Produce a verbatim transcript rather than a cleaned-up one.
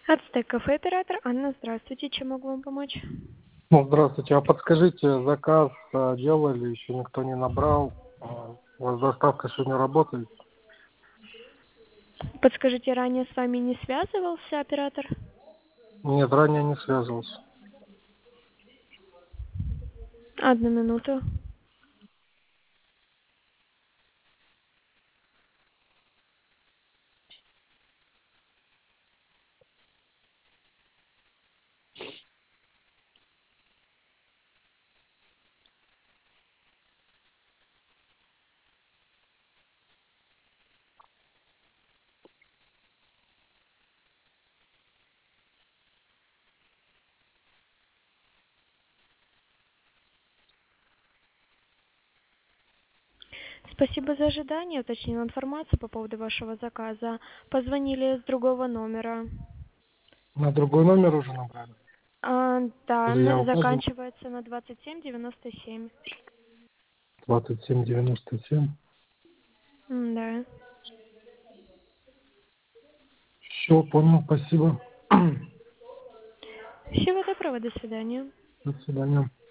Ацтек кафе, оператор Анна, здравствуйте, чем могу вам помочь? Ну, здравствуйте. А подскажите, заказ а, делали, еще никто не набрал. А, У вас доставка сегодня работает? Подскажите, ранее с вами не связывался оператор? Нет, ранее не связывался. Одну минуту. Спасибо за ожидание. Уточнила информацию по поводу вашего заказа. Позвонили с другого номера. На другой номер уже набрали? А, да, Или я н- указывал? заканчивается на двадцать семь девяносто семь. двадцать семь девяносто семь. М, Да. Все, понял, спасибо. Всего доброго, до свидания. До свидания.